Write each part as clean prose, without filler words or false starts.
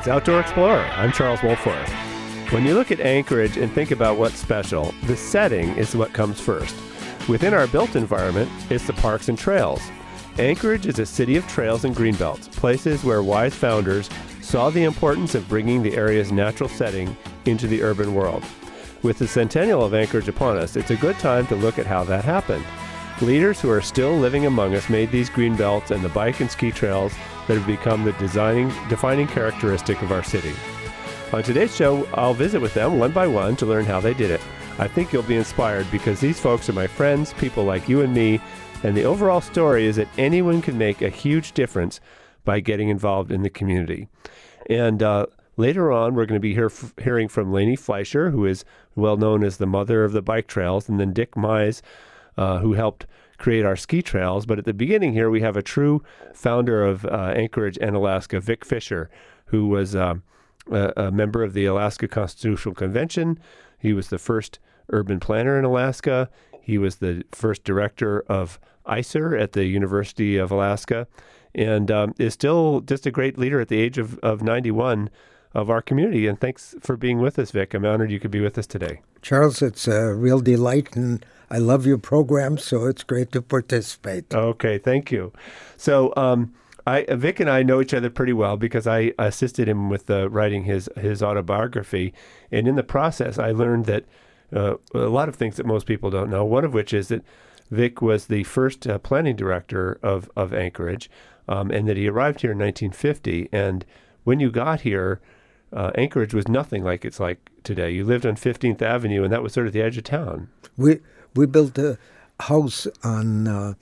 It's Outdoor Explorer. I'm Charles Wolfforth. When you look at Anchorage and think about what's special, the setting is what comes first. Within our built environment, it's the parks and trails. Anchorage is a city of trails and greenbelts, places where wise founders saw the importance of bringing the area's natural setting into the urban world. With the centennial of Anchorage upon us, it's a good time to look at how that happened. Leaders who are still living among us made these greenbelts and the bike and ski trails that have become the defining characteristic of our city. On today's show, I'll visit with them one by one to learn how they did it. I think you'll be inspired because these folks are my friends, people like you and me, and the overall story is that anyone can make a huge difference by getting involved in the community. And later on, we're going to be hearing from Lainey Fleischer, who is well known as the mother of the bike trails, and then Dick Mize, who helped create our ski trails. But at the beginning here, we have a true founder of Anchorage and Alaska, Vic Fisher, who was a member of the Alaska Constitutional Convention. He was the first urban planner in Alaska. He was the first director of ISER at the University of Alaska, and is still just a great leader at the age of 91 of our community. And thanks for being with us, Vic. I'm honored you could be with us today. Charles, it's a real delight, and I love your program, so it's great to participate. Okay, thank you. So Vic and I know each other pretty well because I assisted him with writing his autobiography, and in the process, I learned that a lot of things that most people don't know, one of which is that Vic was the first planning director of Anchorage, and that he arrived here in 1950, and when you got here, Anchorage was nothing like it's like today. You lived on 15th Avenue, and that was sort of the edge of town. We built a house on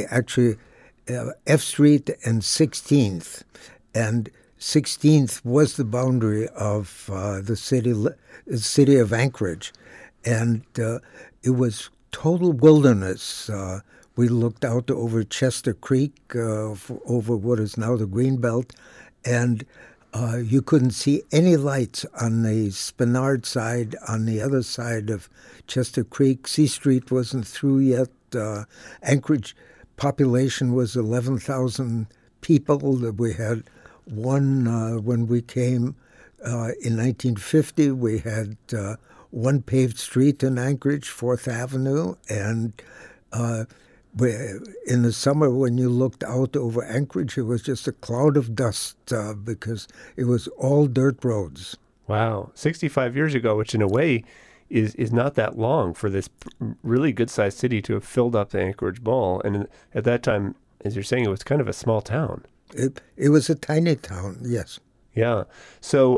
F Street and 16th, and 16th was the boundary of the city of Anchorage, and it was total wilderness. We looked out over Chester Creek, over what is now the Greenbelt, and you couldn't see any lights on the Spenard side. On the other side of Chester Creek, C Street wasn't through yet. Anchorage population was 11,000 people. We had one, when we came in 1950, we had one paved street in Anchorage, 4th Avenue, and in the summer, when you looked out over Anchorage, it was just a cloud of dust because it was all dirt roads. Wow. 65 years ago, which in a way is not that long for this really good-sized city to have filled up the Anchorage Bowl. And at that time, as you're saying, it was kind of a small town. It was a tiny town, yes. Yeah. So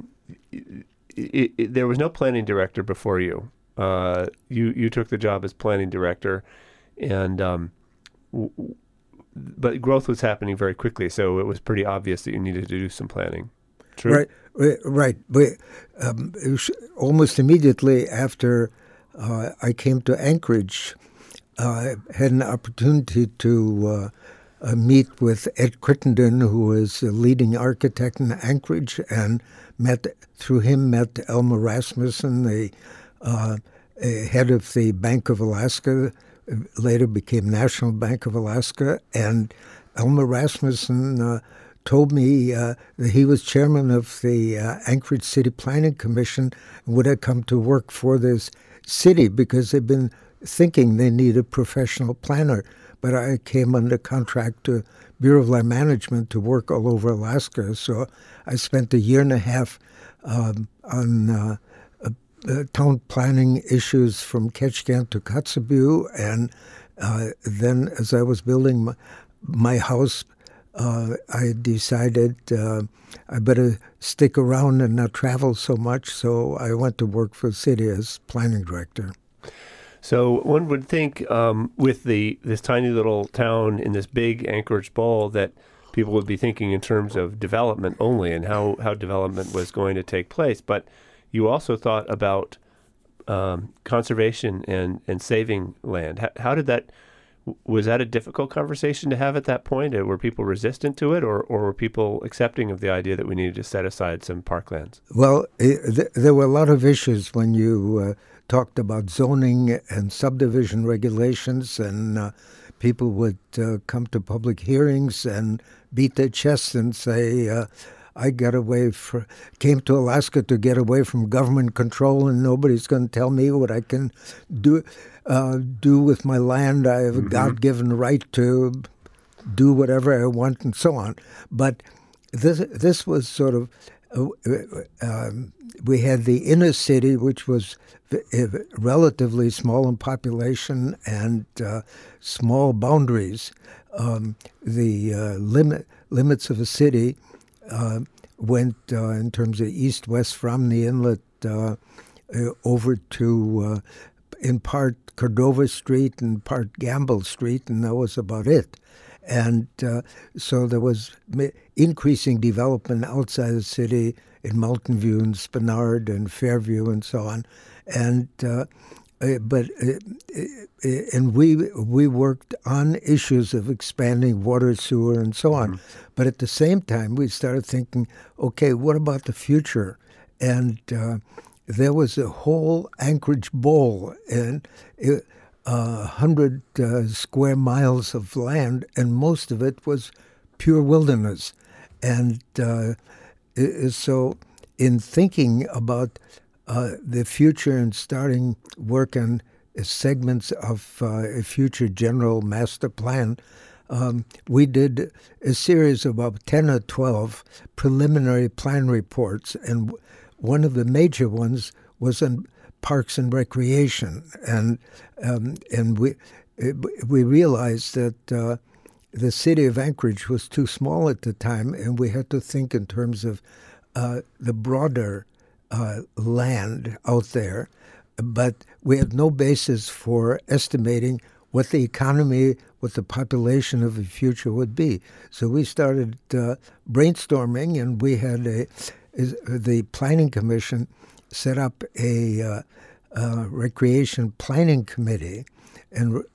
there was no planning director before you. You took the job as planning director. And but growth was happening very quickly, so it was pretty obvious that you needed to do some planning. True? Right. Almost immediately after I came to Anchorage, I had an opportunity to meet with Ed Crittenden, who was a leading architect in Anchorage, and met Elmer Rasmussen, the head of the Bank of Alaska, later became National Bank of Alaska, and Elmer Rasmussen told me that he was chairman of the Anchorage City Planning Commission and would have come to work for this city because they'd been thinking they needed a professional planner. But I came under contract to Bureau of Land Management to work all over Alaska, so I spent a year and a half on town planning issues from Ketchikan to Kotzebue, and then as I was building my house, I decided I better stick around and not travel so much, so I went to work for the city as planning director. So one would think with this tiny little town in this big Anchorage Bowl that people would be thinking in terms of development only and how development was going to take place, but you also thought about conservation and saving land. How did that? Was that a difficult conversation to have at that point? Were people resistant to it, or were people accepting of the idea that we needed to set aside some parklands? Well, there were a lot of issues when you talked about zoning and subdivision regulations, and people would come to public hearings and beat their chests and say, I came to Alaska to get away from government control, and nobody's going to tell me what I can do with my land. I have a God-given right to do whatever I want, and so on. But this was sort of we had the inner city, which was relatively small in population and small boundaries. The limits of a city went in terms of east-west from the inlet over to, in part, Cordova Street and part Gamble Street, and that was about it. And so there was increasing development outside the city in Mountain View and Spenard and Fairview and so on. And we worked on issues of expanding water, sewer, and so on. But at the same time, we started thinking, okay, what about the future? And there was a whole Anchorage Bowl and 100 square miles of land, and most of it was pure wilderness. And so in thinking about the future and starting work on segments of a future general master plan, we did a series of about 10 or 12 preliminary plan reports, and one of the major ones was on parks and recreation, and we realized that the city of Anchorage was too small at the time, and we had to think in terms of the broader land out there. But we had no basis for estimating what the economy, what the population of the future would be. So we started brainstorming, and we had the Planning Commission set up a recreation planning committee, and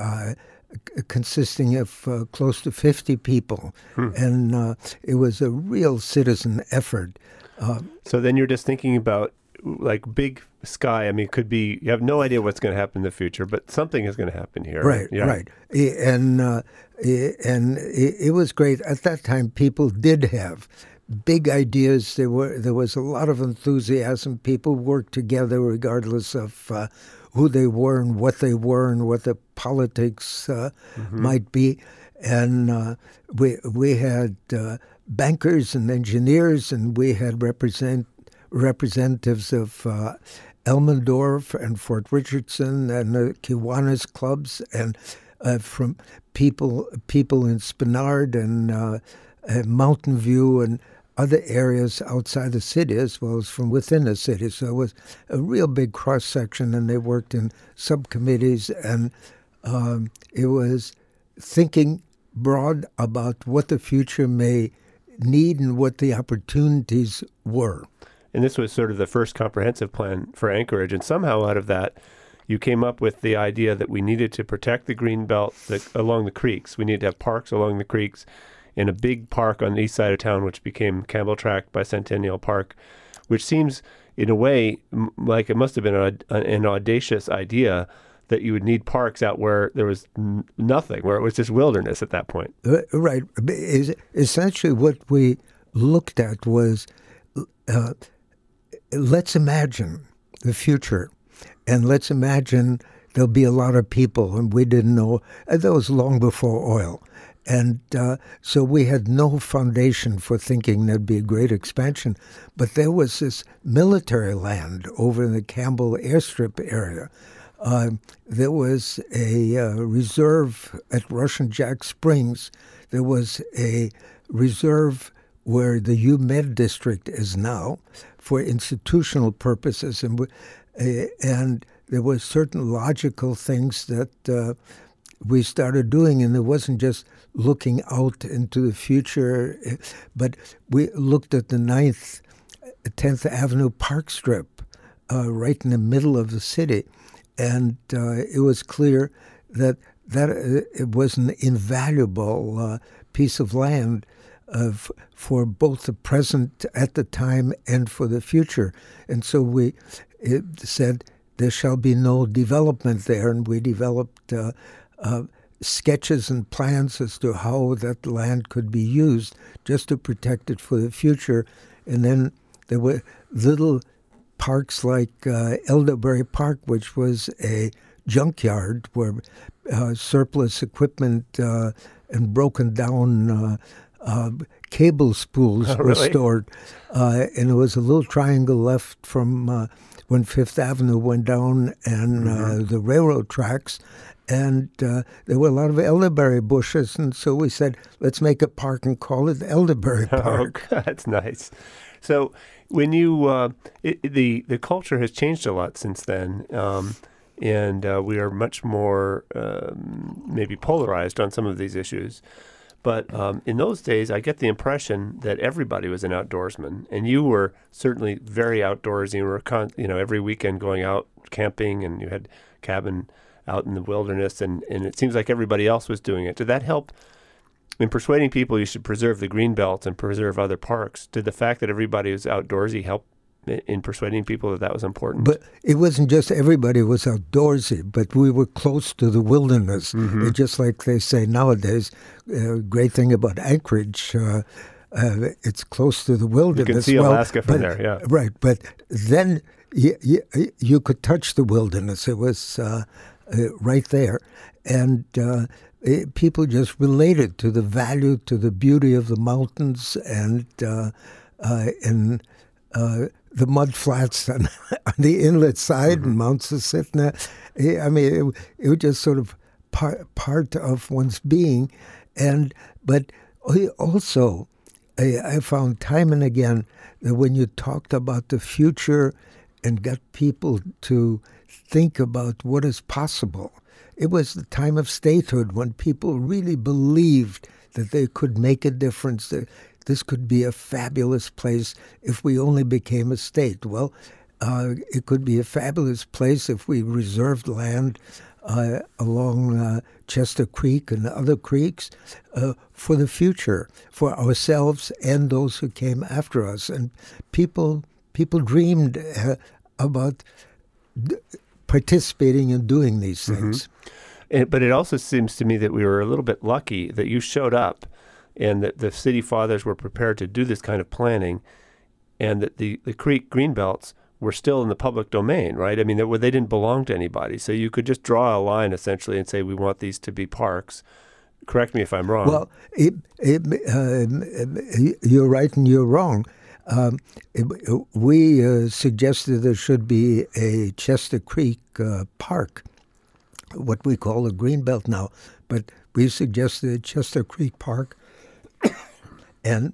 consisting of close to 50 people. And it was a real citizen effort. So then you're just thinking about like big sky. I mean, it could be, you have no idea what's going to happen in the future, but something is going to happen here. Right, yeah. right. And it was great. At that time, people did have big ideas. There was a lot of enthusiasm. People worked together regardless of who they were and what the politics might be. And we had bankers and engineers, and we had representatives of Elmendorf and Fort Richardson and the Kiwanis clubs, and from people in Spenard and Mountain View and other areas outside the city, as well as from within the city. So it was a real big cross-section, and they worked in subcommittees, and it was thinking broad about what the future may need and what the opportunities were. And this was sort of the first comprehensive plan for Anchorage, and somehow out of that, you came up with the idea that we needed to protect the green belt along the creeks. We needed to have parks along the creeks, in a big park on the east side of town, which became Campbell Tract Bicentennial Park, which seems, in a way, like it must have been an audacious idea that you would need parks out where there was nothing, where it was just wilderness at that point. Right. Essentially what we looked at was, let's imagine the future, and let's imagine there'll be a lot of people, and we didn't know. That was long before oil. And so we had no foundation for thinking there'd be a great expansion. But there was this military land over in the Campbell airstrip area. There was a reserve at Russian Jack Springs. There was a reserve where the UMed district is now for institutional purposes. And there were certain logical things that we started doing, and it wasn't just looking out into the future, but we looked at the 10th Avenue Park Strip right in the middle of the city, and it was clear that it was an invaluable piece of land for both the present at the time and for the future. And so we said there shall be no development there, and we developed sketches and plans as to how that land could be used just to protect it for the future. And then there were little parks like Elderberry Park, which was a junkyard where surplus equipment and broken down cable spools were stored. And there was a little triangle left from when Fifth Avenue went down and the railroad tracks. And there were a lot of elderberry bushes, and so we said, let's make a park and call it Elderberry Park. Oh, that's nice. So when you the culture has changed a lot since then, and we are much more maybe polarized on some of these issues. But in those days, I get the impression that everybody was an outdoorsman, and you were certainly very outdoorsy. You were, every weekend going out camping, and you had cabin out in the wilderness, and it seems like everybody else was doing it. Did that help in persuading people you should preserve the greenbelt and preserve other parks? Did the fact that everybody was outdoorsy help in persuading people that was important? But it wasn't just everybody was outdoorsy, but we were close to the wilderness. It's just like they say nowadays, great thing about Anchorage, it's close to the wilderness. You can see Alaska from there, yeah. Right, but then you could touch the wilderness. It was right there. And people just related to the value, to the beauty of the mountains and the mud flats on the inlet side and Mount Susitna. I mean, it was just sort of part of one's being. But also, I found time and again that when you talked about the future and got people to think about what is possible, it was the time of statehood when people really believed that they could make a difference, that this could be a fabulous place if we only became a state. Well, it could be a fabulous place if we reserved land along Chester Creek and other creeks for the future, for ourselves and those who came after us. And people dreamed about participating and doing these things. But it also seems to me that we were a little bit lucky that you showed up and that the city fathers were prepared to do this kind of planning, and that the creek greenbelts were still in the public domain, right? I mean, they didn't belong to anybody. So you could just draw a line essentially and say, we want these to be parks. Correct me if I'm wrong. Well, you're right and you're wrong. We suggested there should be a Chester Creek Park, what we call a greenbelt now, but we suggested Chester Creek Park, and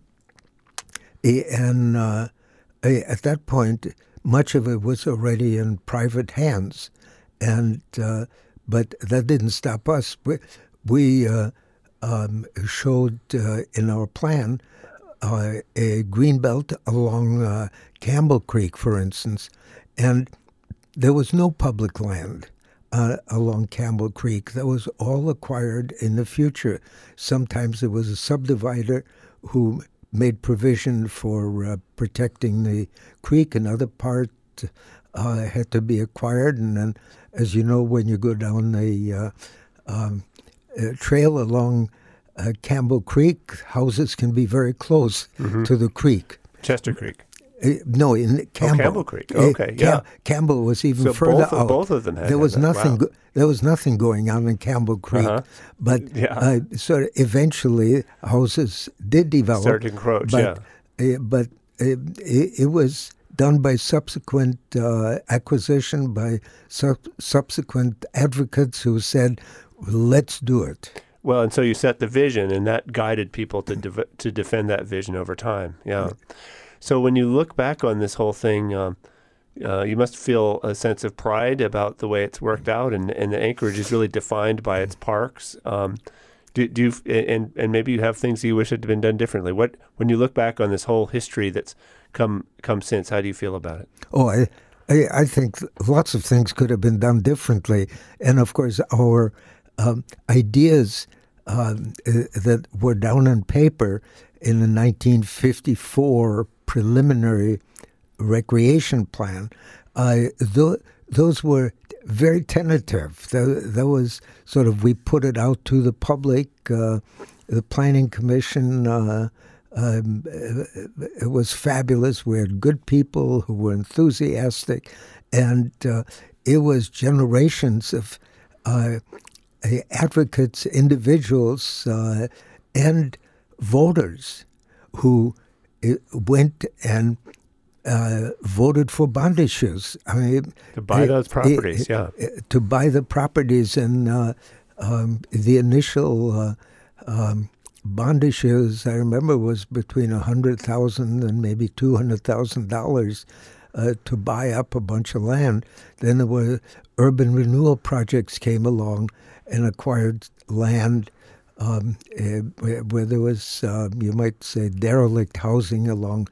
at that point, much of it was already in private hands, but that didn't stop us. We showed in our plan a greenbelt along Campbell Creek, for instance, and there was no public land along Campbell Creek. That was all acquired in the future. Sometimes there was a subdivider who made provision for protecting the creek. Another part had to be acquired. And then, as you know, when you go down the trail along Campbell Creek, houses can be very close to the creek. Chester Creek. No, in Campbell. Campbell Creek. Okay, yeah. Campbell was even further out. Both of them had. There was nothing. Wow. There was nothing going on in Campbell Creek, but sort of eventually houses did develop. Started to encroach. But it was done by subsequent acquisition by subsequent advocates who said, "Let's do it." Well, and so you set the vision, and that guided people to defend that vision over time. Yeah. So when you look back on this whole thing, you must feel a sense of pride about the way it's worked out, and the Anchorage is really defined by its parks. Do you, and maybe you have things you wish had been done differently. When you look back on this whole history that's come since, how do you feel about it? Oh, I think lots of things could have been done differently, and of course our ideas that were down on paper in the 1954 preliminary recreation plan, those were very tentative. That was sort of, we put it out to the public. The Planning Commission, it was fabulous. We had good people who were enthusiastic, and it was generations of advocates, individuals, and voters who went and voted for bond issues. I mean, to buy those properties, to buy the properties, and the initial bond issues, I remember, was between $100,000 and maybe $200,000 to buy up a bunch of land. Then there were urban renewal projects came along and acquired land where there was, you might say, derelict housing along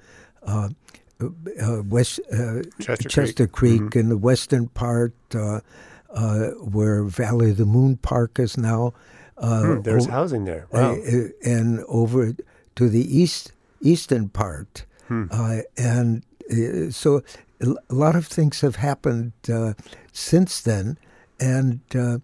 Chester Creek in the western part, where Valley of the Moon Park is now. There's housing there. Wow. And over to the eastern part. And so a lot of things have happened since then. And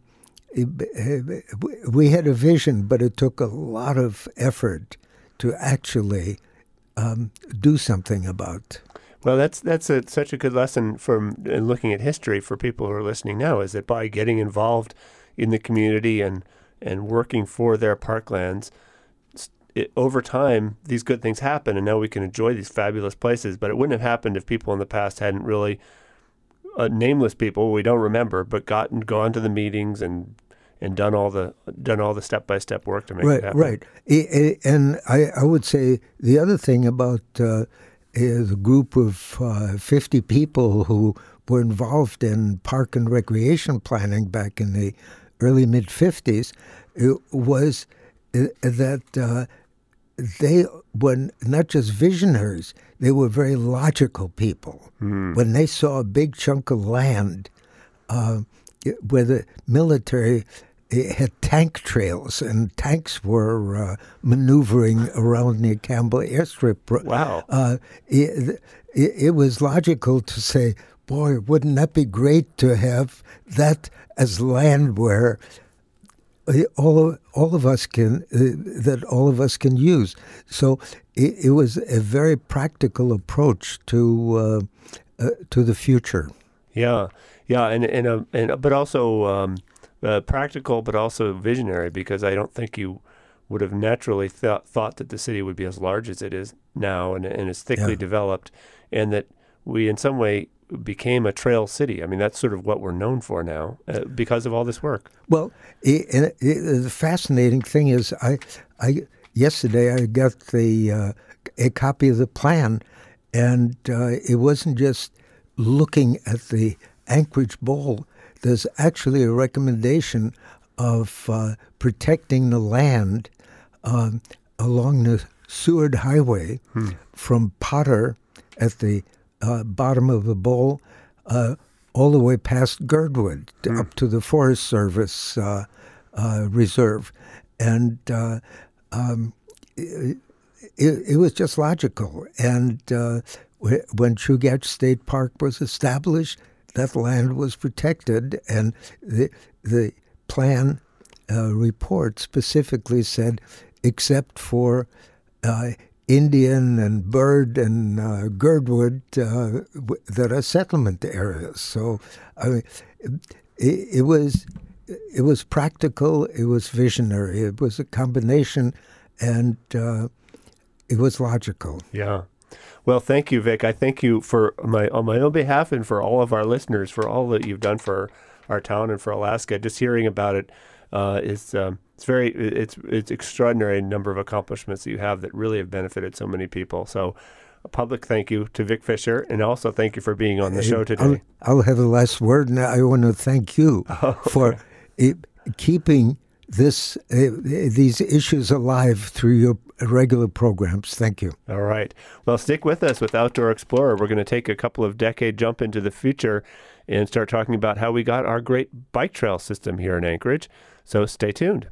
we had a vision, but it took a lot of effort to actually do something about. Well, that's such a good lesson from looking at history for people who are listening now, is that by getting involved in the community and working for their parklands, over time, these good things happen, and now we can enjoy these fabulous places. But it wouldn't have happened if people in the past hadn't really, nameless people we don't remember, but gone to the meetings and done all the step-by-step work to make it happen. Right. And I would say the other thing about the group of 50 people who were involved in park and recreation planning back in the early mid-'50s, was that they were not just visionaries, they were very logical people. When they saw a big chunk of land where the military had tank trails, and tanks were maneuvering around near Campbell Airstrip. Wow. It was logical to say, boy, wouldn't that be great to have that as land where all of us can use. So it was a very practical approach to the future. Yeah, and but also practical, but also visionary, because I don't think you would have naturally thought that the city would be as large as it is now and is thickly developed, and that we in some way became a trail city. I mean, that's sort of what we're known for now because of all this work. Well, the fascinating thing is, yesterday I got a copy of the plan, and it wasn't just looking at the Anchorage Bowl. There's actually a recommendation of protecting the land along the Seward Highway from Potter at the bottom of the bowl, all the way past Girdwood up to the Forest Service reserve. And it was just logical. And when Chugach State Park was established, that land was protected, and the plan report specifically said, except for Indian and bird and Girdwood that are settlement areas. So I mean, it was practical. It was visionary. It was a combination, and it was logical. Yeah. Well, thank you, Vic. I thank you on my own behalf and for all of our listeners for all that you've done for our town and for Alaska. Just hearing about it is it's extraordinary number of accomplishments that you have that really have benefited so many people. So a public thank you to Vic Fisher, and also thank you for being on the show today. I'll have the last word, and I want to thank you for keeping these issues alive through your regular programs. Thank you. All right. Well, stick with us with Outdoor Explorer. We're going to take a couple of decade jump into the future and start talking about how we got our great bike trail system here in Anchorage. So stay tuned.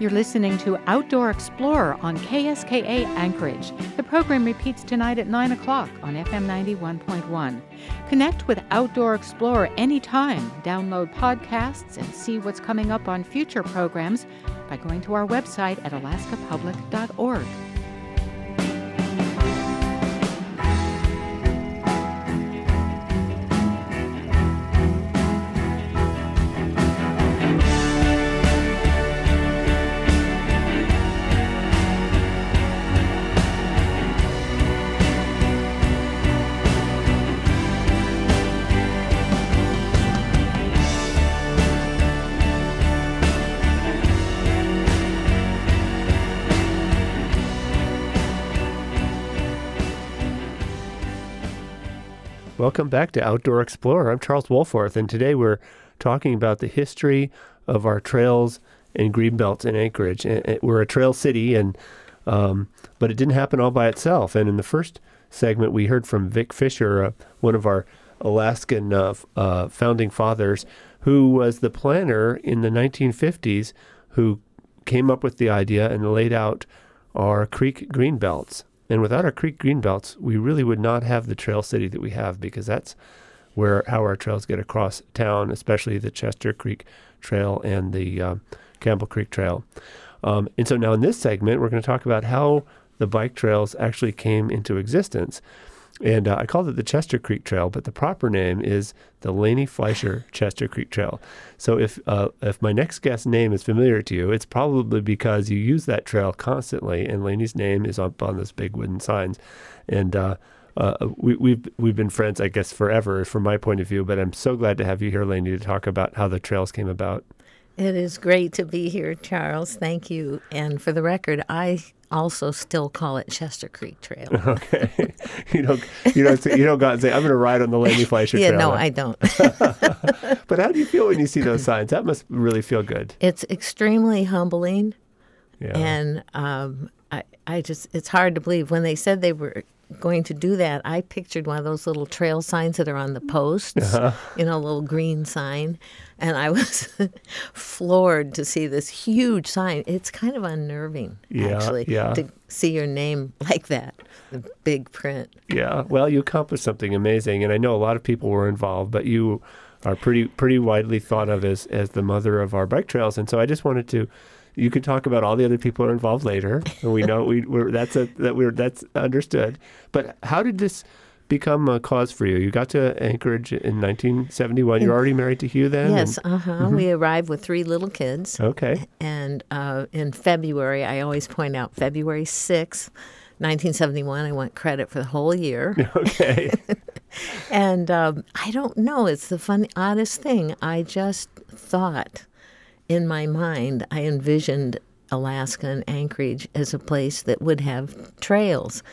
You're listening to Outdoor Explorer on KSKA Anchorage. The program repeats tonight at 9 o'clock on FM 91.1. Connect with Outdoor Explorer anytime. Download podcasts and see what's coming up on future programs by going to our website at alaskapublic.org. Welcome back to Outdoor Explorer. I'm Charles Wolforth, and today we're talking about the history of our trails and greenbelts in Anchorage. We're a trail city, but it didn't happen all by itself. And in the first segment, we heard from Vic Fisher, one of our Alaskan founding fathers, who was the planner in the 1950s, who came up with the idea and laid out our creek greenbelts. And without our creek greenbelts, we really would not have the trail city that we have, because that's how our trails get across town, especially the Chester Creek Trail and the Campbell Creek Trail. And so now in this segment, we're going to talk about how the bike trails actually came into existence. And I called it the Chester Creek Trail, but the proper name is the Laney Fleischer Chester Creek Trail. So if my next guest's name is familiar to you, it's probably because you use that trail constantly, and Laney's name is up on those big wooden signs. And we've been friends, I guess, forever from my point of view. But I'm so glad to have you here, Laney, to talk about how the trails came about. It is great to be here, Charles. Thank you. And for the record, I also still call it Chester Creek Trail. Okay. You don't go out and say, I'm going to ride on the Laney Fleischer Trail. Yeah, no, I don't. But how do you feel when you see those signs? That must really feel good. It's extremely humbling. Yeah. And it's hard to believe. When they said they were going to do that, I pictured one of those little trail signs that are on the posts, a little green sign. And I was floored to see this huge sign. It's kind of unnerving, actually, to see your name like that, the big print. Yeah, well, you accomplished something amazing. And I know a lot of people were involved, but you are pretty widely thought of as the mother of our bike trails. And so I just wanted to, you could talk about all the other people who are involved later. And we know that's understood. But how did this become a cause for you? You got to Anchorage in 1971. You're already married to Hugh then? Yes, We arrived with 3 little kids. Okay. And in February, I always point out February 6th, 1971, I want credit for the whole year. Okay. And I don't know. It's the oddest thing. I just thought in my mind, I envisioned Alaska and Anchorage as a place that would have trails.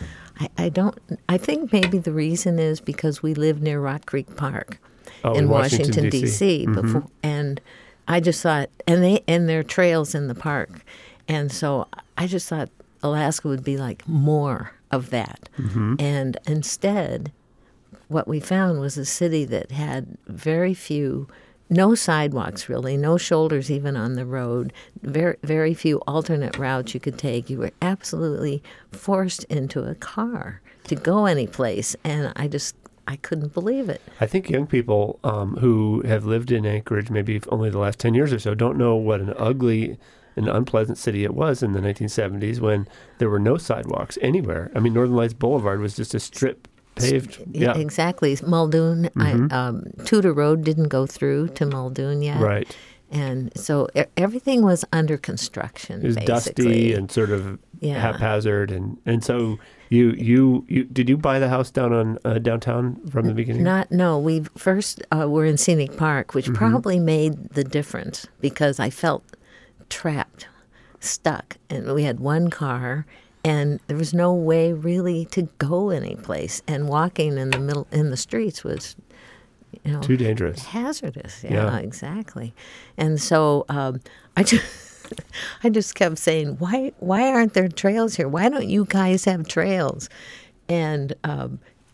I think maybe the reason is because we live near Rock Creek Park in Washington, D.C. before, and I just thought, and there are trails in the park. And so I just thought Alaska would be like more of that. And instead, what we found was a city that had very few, no sidewalks really, no shoulders even on the road, very, very few alternate routes you could take. You were absolutely forced into a car to go any place, and I couldn't believe it. I think young people who have lived in Anchorage maybe only the last 10 years or so don't know what an ugly and unpleasant city it was in the 1970s when there were no sidewalks anywhere. I mean, Northern Lights Boulevard was just a strip paved. Yeah, exactly. Muldoon, Tudor Road didn't go through to Muldoon yet. Right. And so everything was under construction. It was basically dusty and sort of haphazard, and so you did you buy the house down on downtown from the beginning? No. We first were in Scenic Park, which probably made the difference because I felt trapped, stuck, and we had one car. And there was no way really to go anyplace. And walking in the streets was, too dangerous, hazardous. Yeah, exactly. And so I just kept saying, why aren't there trails here? Why don't you guys have trails? And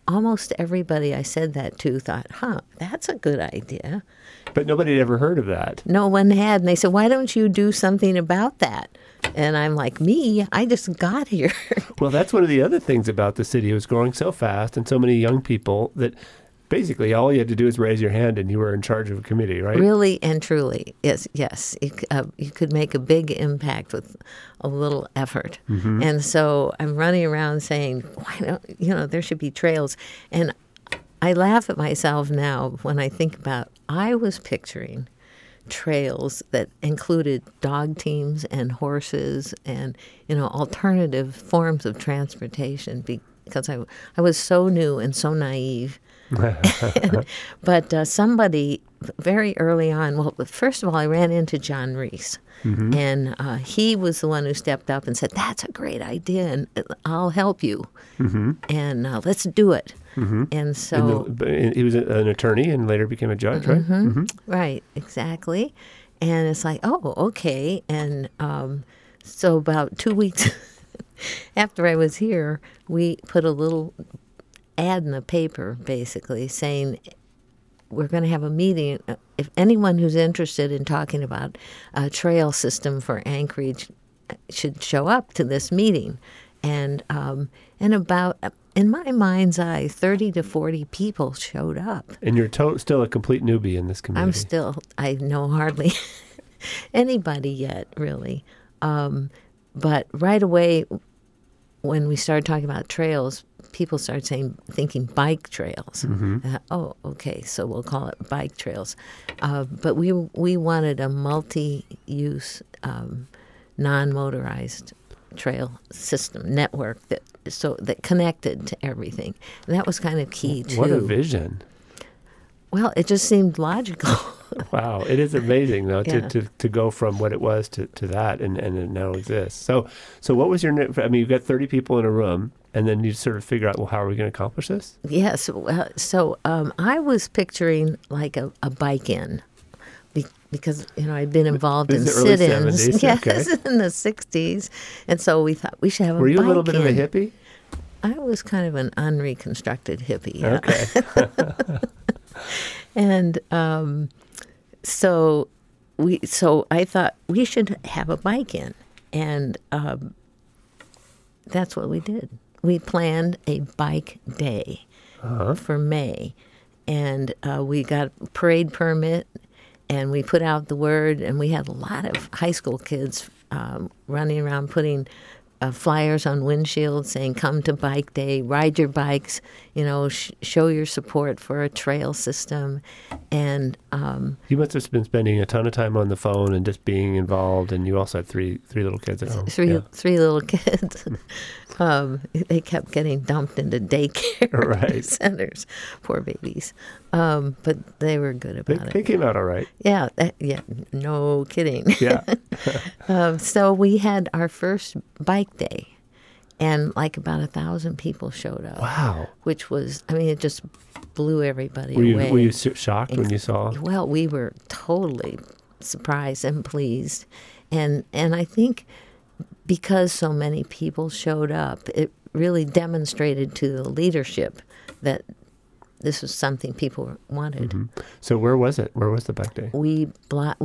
almost everybody I said that to thought, that's a good idea. But nobody had ever heard of that. No one had. And they said, why don't you do something about that? And I'm like, me? I just got here. Well, that's one of the other things about the city. It was growing so fast and so many young people that basically all you had to do is raise your hand and you were in charge of a committee, right? Really and truly, yes. You could make a big impact with a little effort. Mm-hmm. And so I'm running around saying, why don't, there should be trails. And I laugh at myself now when I think about, I was picturing trails that included dog teams and horses and, alternative forms of transportation because I was so new and so naive. But somebody very early on, well, first of all, I ran into John Reese. Mm-hmm. And he was the one who stepped up and said, that's a great idea, and I'll help you. Mm-hmm. And let's do it. Mm-hmm. And so... he was an attorney and later became a judge, right? Mm-hmm. Mm-hmm. Right, exactly. And it's like, oh, okay. And so about 2 weeks after I was here, we put a little ad in the paper, basically, saying we're going to have a meeting. If anyone who's interested in talking about a trail system for Anchorage should show up to this meeting. And about, in my mind's eye, 30 to 40 people showed up. And you're still a complete newbie in this community. I know hardly anybody yet, really. But right away, when we started talking about trails, people started thinking bike trails. Mm-hmm. Okay, so we'll call it bike trails. But we wanted a multi-use, non-motorized trail system network that connected to everything, and that was kind of key too. What a vision! Well, it just seemed logical. Wow, it is amazing though to go from what it was to that, and it now exists. So what was your? I mean, you've got 30 people in a room, and then you sort of figure out, well, how are we going to accomplish this? Yes. So I was picturing like a bike-in. Because I'd been involved in sit-ins, in the 60s, and so we thought we should have a bike-in. Were you a little bit of a hippie? I was kind of an unreconstructed hippie. Yeah. Okay. And so I thought we should have a bike-in, and that's what we did. We planned a bike day for May, and we got a parade permit. And we put out the word, and we had a lot of high school kids running around putting flyers on windshields saying, come to bike day, ride your bikes, show your support for a trail system. And you must have been spending a ton of time on the phone and just being involved, and you also had three little kids at home. Three little kids. They kept getting dumped into daycare centers, poor babies. But they were good about it. They came out all right. Yeah, no kidding. Yeah. So we had our first bike day, and like about 1,000 people showed up. Wow. Which was, it just blew everybody away. Were you shocked when you saw? Well, we were totally surprised and pleased. And I think because so many people showed up, it really demonstrated to the leadership that this was something people wanted. Mm-hmm. So where was it? Where was the bike day? We got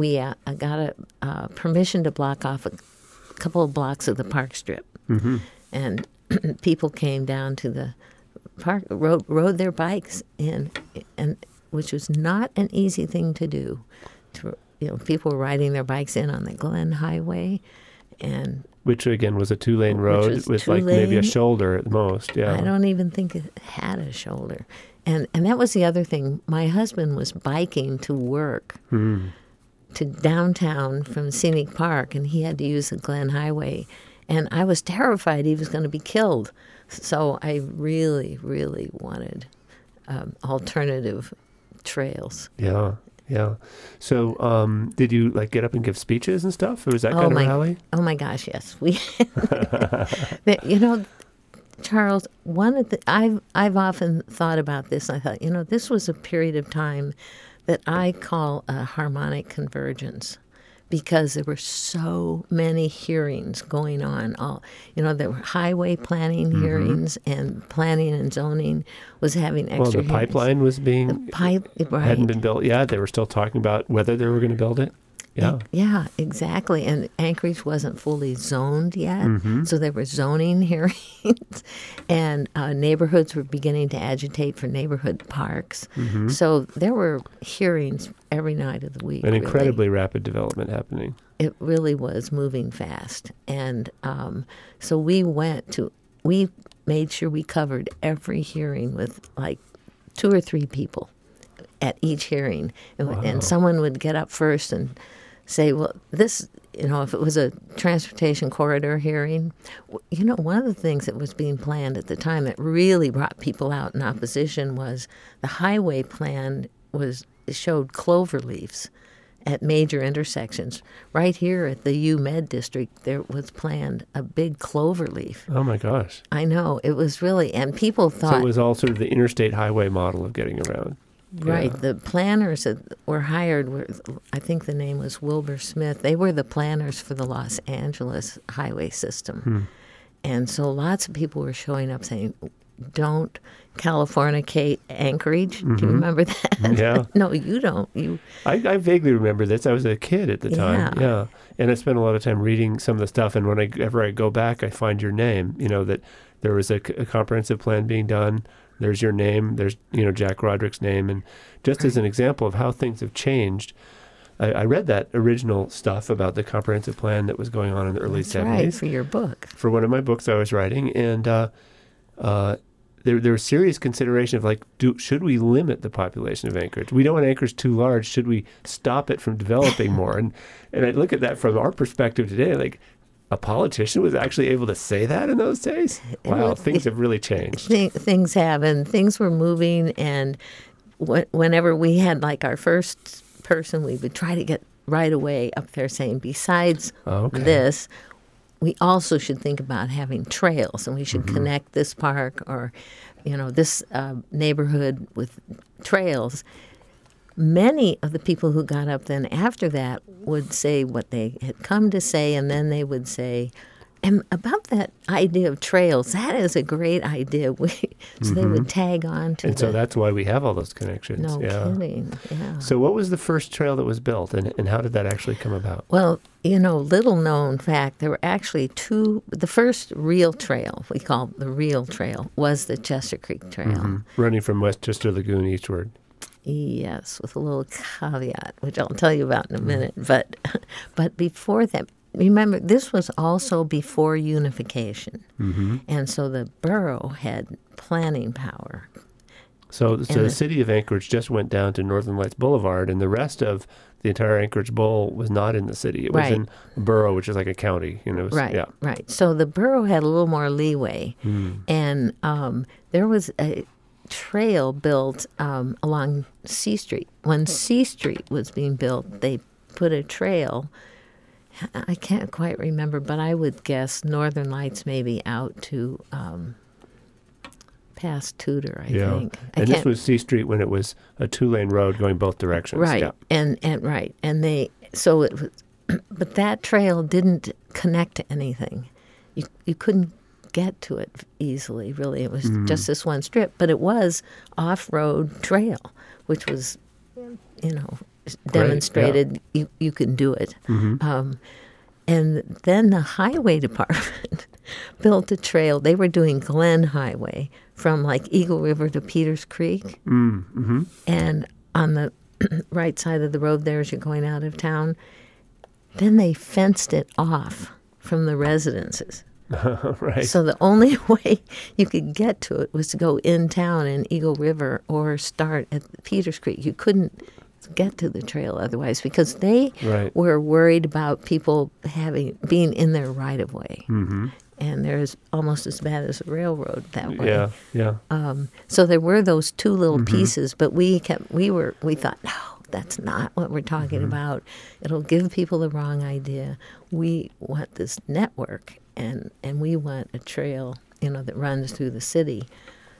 a permission to block off a couple of blocks of the park strip. Mm-hmm. And people came down to the park, rode their bikes in, and which was not an easy thing to do. People were riding their bikes in on the Glen Highway, and which again was a 2-lane road with like maybe a shoulder at most. Yeah, I don't even think it had a shoulder, and that was the other thing. My husband was biking to work. To downtown from Scenic Park, and he had to use the Glen Highway. And I was terrified he was going to be killed. So I really, really wanted alternative trails. Yeah. So did you get up and give speeches and stuff? Or was that kind of rally? Oh my gosh, yes. We, Charles, I've often thought about this. I thought, this was a period of time that I call a harmonic convergence because there were so many hearings going on. There were highway planning hearings, and planning and zoning was having extra Well, the hearings. pipeline was being Right. hadn't been built. Yeah, they were still talking about whether they were going to build it. Yeah. Yeah, exactly. And Anchorage wasn't fully zoned yet, so there were zoning hearings, and neighborhoods were beginning to agitate for neighborhood parks. So there were hearings every night of the week. An really. incredibly rapid development happening. It really was moving fast. And so we made sure we covered every hearing with like 2 or 3 people at each hearing. And someone would get up first and say, well, this, if it was a transportation corridor hearing, one of the things that was being planned at the time that really brought people out in opposition was the highway plan showed clover leaves at major intersections. Right here at the UMed district, there was planned a big clover leaf. Oh my gosh. I know. It was really, and people thought... So it was all sort of the interstate highway model of getting around. Right. Yeah. The planners that were hired I think the name was Wilbur Smith. They were the planners for the Los Angeles highway system. And so lots of people were showing up saying, don't Californicate Anchorage. Do you remember that? Yeah. No, you don't. I vaguely remember this. I was a kid at the time. Yeah. And I spent a lot of time reading some of the stuff. And whenever I go back, I find your name, that there was a comprehensive plan being done. There's your name. There's, Jack Roderick's name. And just as an example of how things have changed, I read that original stuff about the comprehensive plan that was going on in the early 70s. Right, for your book. For one of my books I was writing. And there was serious consideration of should we limit the population of Anchorage? We don't want Anchorage too large. Should we stop it from developing more? And I look at that from our perspective today, like, a politician was actually able to say that in those days? Wow, things have really changed. Things have, and things were moving. And whenever we had like our first person, we would try to get right away up there saying, besides this, we also should think about having trails, and we should connect this park or, this neighborhood with trails. Many of the people who got up then after that would say what they had come to say, and then they would say, and about that idea of trails, that is a great idea. So they would tag on to it. And so that's why we have all those connections. No kidding, yeah. So what was the first trail that was built, and how did that actually come about? Well, little known fact, there were actually 2. The first real trail, we call the real trail, was the Chester Creek Trail. Running from Westchester Lagoon eastward. Yes, with a little caveat, which I'll tell you about in a minute. But before that, remember, this was also before unification. And so the borough had planning power. So the city of Anchorage just went down to Northern Lights Boulevard, and the rest of the entire Anchorage Bowl was not in the city. It was in a borough, which is like a county. Right. So the borough had a little more leeway. And there was a trail built along C Street. When C Street was being built, they put a trail. I can't quite remember, but I would guess Northern Lights maybe out to past Tudor, I think. And this was C Street when it was a 2-lane road going both directions. Right. Yeah. And they so it was, but that trail didn't connect to anything. You couldn't get to it easily, really. It was just this one strip, but it was off-road trail, which was, demonstrated you can do it. And then the highway department built a trail. They were doing Glen Highway from like Eagle River to Peters Creek. And on the right side of the road there as you're going out of town, then they fenced it off from the residences. Right. So the only way you could get to it was to go in town in Eagle River or start at Peters Creek. You couldn't get to the trail otherwise because they were worried about people being in their right of way. And there's almost as bad as a railroad that way. Yeah. So there were those 2 little pieces, but we thought, no, that's not what we're talking about. It'll give people the wrong idea. We want this network, and we want a trail, that runs through the city.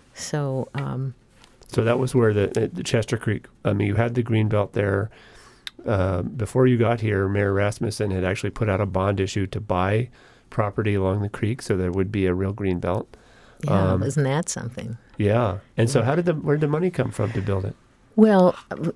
So so that was where the Chester Creek. I mean, you had the green belt there. before you got here, Mayor Rasmussen had actually put out a bond issue to buy property along the creek so there would be a real green belt. Yeah, isn't that something? Yeah. And so where did the money come from to build it? Well,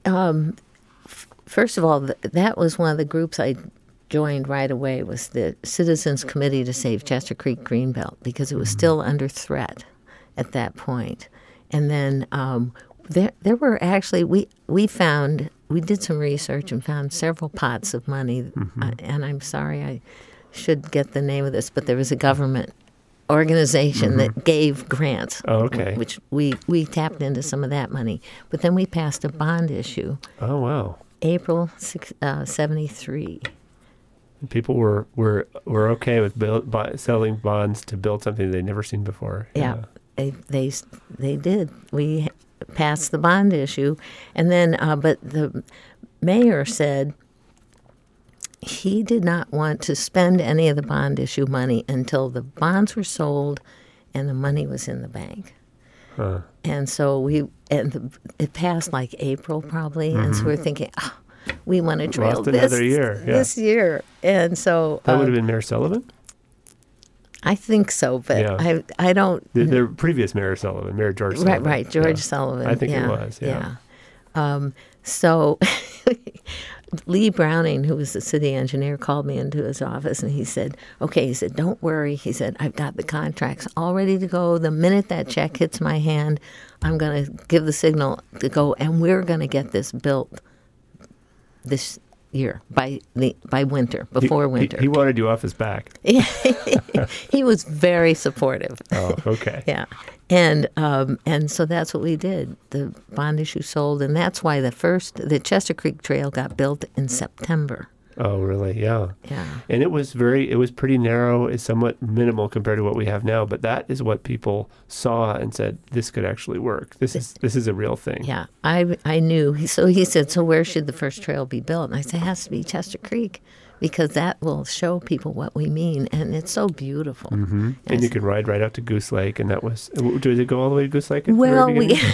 first of all, that was one of the groups I joined right away, was the Citizens Committee to Save Chester Creek Greenbelt, because it was still under threat at that point. And then there were actually, we did some research and found several pots of money. And I'm sorry, I should get the name of this, but there was a government organization that gave grants, which we tapped into some of that money. But then we passed a bond issue. Oh, wow. April 73. People were okay with selling bonds to build something they'd never seen before. Yeah, they did. We passed the bond issue, and then but the mayor said he did not want to spend any of the bond issue money until the bonds were sold and the money was in the bank. Huh. And so it passed like April probably, and so we're thinking, we want to trail this year. And so that would have been Mayor Sullivan? I think so, but I don't. The previous Mayor Sullivan, Mayor George Sullivan. Right, George Sullivan. I think it was, yeah. So Lee Browning, who was the city engineer, called me into his office and he said, don't worry. He said, I've got the contracts all ready to go. The minute that check hits my hand, I'm going to give the signal to go, and we're going to get this built this year by winter, before winter. He wanted you off his back. He was very supportive. Oh, okay. Yeah. And so that's what we did. The bond issue sold, and that's why the Chester Creek Trail got built in September. Oh, really? Yeah. Yeah. And it was pretty narrow. It's somewhat minimal compared to what we have now, but that is what people saw and said, this could actually work. This is a real thing. Yeah. I knew. So he said, so where should the first trail be built? And I said, it has to be Chester Creek, because that will show people what we mean, and it's so beautiful. Mm-hmm. And you can ride right out to Goose Lake, and did it go all the way to Goose Lake? Well,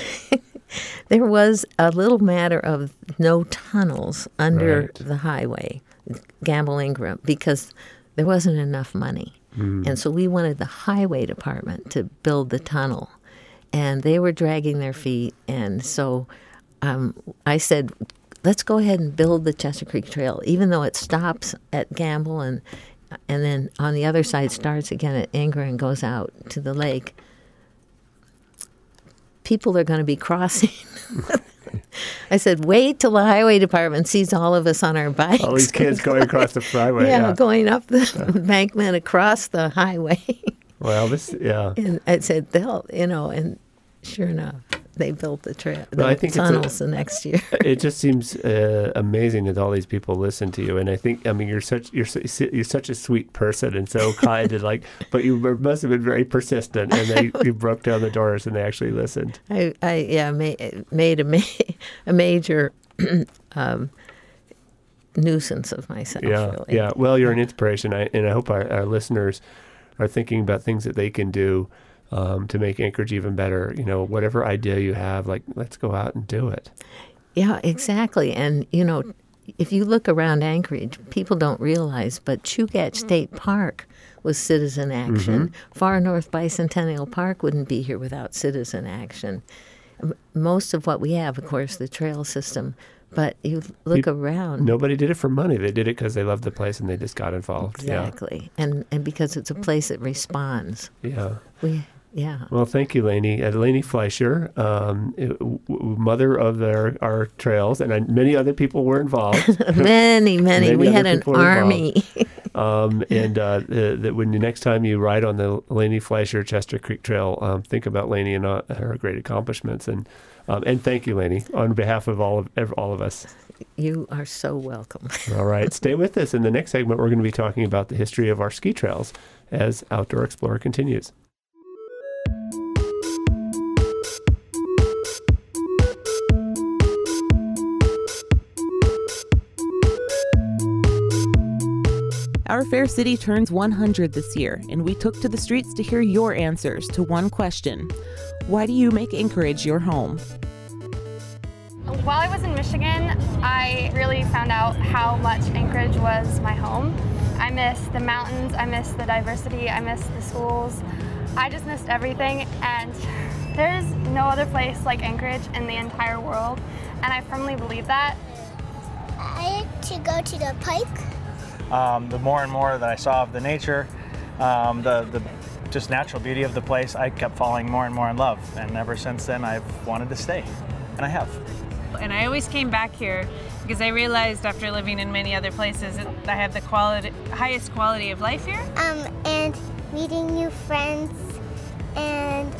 there was a little matter of no tunnels under the highway, Gamble Ingram, because there wasn't enough money. And so we wanted the highway department to build the tunnel, and they were dragging their feet. And so I said, let's go ahead and build the Chester Creek Trail, even though it stops at Gamble and then on the other side starts again at Ingram and goes out to the lake. People are going to be crossing. I said, wait till the highway department sees all of us on our bikes. All these kids going across the highway. Yeah, going up the embankment across the highway. Well, And I said, and sure enough, they built the trail, tunnels the next year. It just seems amazing that all these people listen to you, and you're such a sweet person and so kind, and but you must have been very persistent, and you broke down the doors and they actually listened. I made a major nuisance of myself. Yeah, really. Yeah. Well, you're an inspiration, and I hope our listeners are thinking about things that they can do to make Anchorage even better. Whatever idea you have, let's go out and do it. Yeah, exactly. And, if you look around Anchorage, people don't realize, but Chugach State Park was citizen action. Far North Bicentennial Park wouldn't be here without citizen action. Most of what we have, of course, the trail system, but you look around. Nobody did it for money. They did it because they loved the place and they just got involved. Exactly. Yeah. And because it's a place that responds. Yeah. Yeah. Well, thank you, Lainey. Lainey Fleischer, mother of our trails, and many other people were involved. many. We had an army. That when the next time you ride on the Lainey Fleischer Chester Creek Trail, think about Lainey and her great accomplishments. And thank you, Lainey, on behalf of all of us. You are so welcome. All right. Stay with us. In the next segment, we're going to be talking about the history of our ski trails as Outdoor Explorer continues. Our fair city turns 100 this year, and we took to the streets to hear your answers to one question. Why do you make Anchorage your home? While I was in Michigan, I really found out how much Anchorage was my home. I missed the mountains, I missed the diversity, I missed the schools. I just missed everything, and there's no other place like Anchorage in the entire world, and I firmly believe that. I like to go to the park. The more and more that I saw of the nature, the just natural beauty of the place, I kept falling more and more in love, and ever since then I've wanted to stay, and I have. And I always came back here because I realized after living in many other places that I have the highest quality of life here. And meeting new friends, and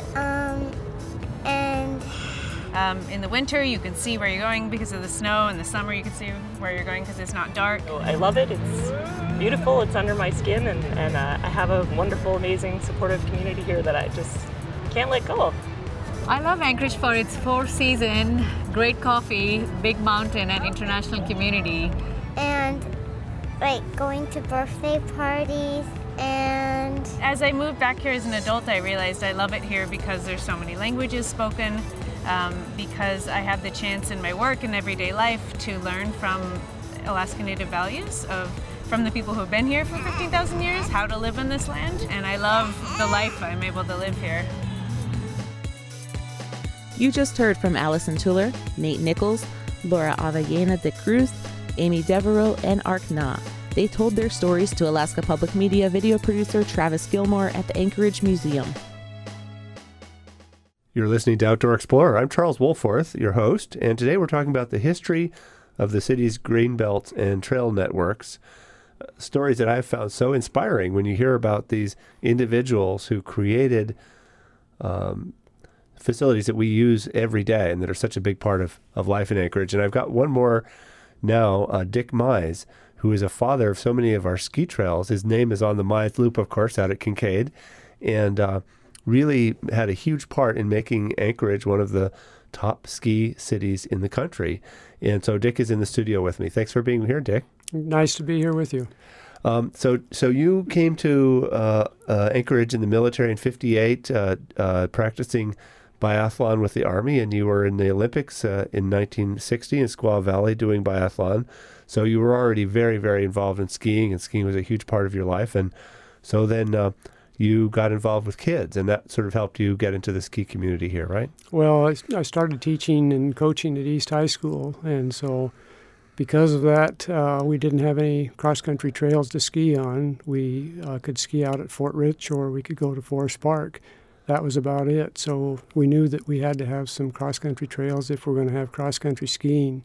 in the winter you can see where you're going because of the snow. In the summer you can see where you're going because it's not dark. I love it. It's beautiful. It's under my skin, and I have a wonderful, amazing, supportive community here that I just can't let go of. I love Anchorage for its four season, great coffee, big mountain, and international community. And like going to birthday parties. And as I moved back here as an adult, I realized I love it here because there's so many languages spoken, because I have the chance in my work and everyday life to learn from Alaska Native values from the people who have been here for 15,000 years, how to live in this land, and I love the life I'm able to live here. You just heard from Allison Tuller, Nate Nichols, Laura Avellana de Cruz, Amy Devereaux, and Ark Na. They told their stories to Alaska Public Media video producer Travis Gilmore at the Anchorage Museum. You're listening to Outdoor Explorer. I'm Charles Wolforth, your host, and today we're talking about the history of the city's grain belts and trail networks. Stories that I've found so inspiring when you hear about these individuals who created facilities that we use every day and that are such a big part of life in Anchorage. And I've got one more now, Dick Mize, who is a father of so many of our ski trails. His name is on the Mize Loop, of course, out at Kincaid, and really had a huge part in making Anchorage one of the top ski cities in the country. And so Dick is in the studio with me. Thanks for being here, Dick. Nice to be here with you. So you came to Anchorage in the military in '58, practicing biathlon with the Army, and you were in the Olympics in 1960 in Squaw Valley doing biathlon. So you were already very, very involved in skiing, and skiing was a huge part of your life. And so then you got involved with kids, and that sort of helped you get into the ski community here, right? Well, I started teaching and coaching at East High School, and so because of that, we didn't have any cross-country trails to ski on. We could ski out at Fort Rich, or we could go to Forest Park. That was about it. So we knew that we had to have some cross-country trails if we're going to have cross-country skiing.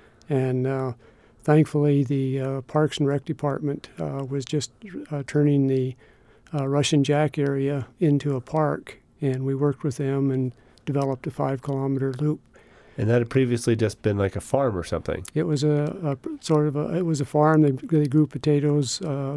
And thankfully, the Parks and Rec Department was just turning the Russian Jack area into a park, and we worked with them and developed a 5-kilometer loop. And that had previously just been like a farm or something. It was it was a farm. They grew potatoes.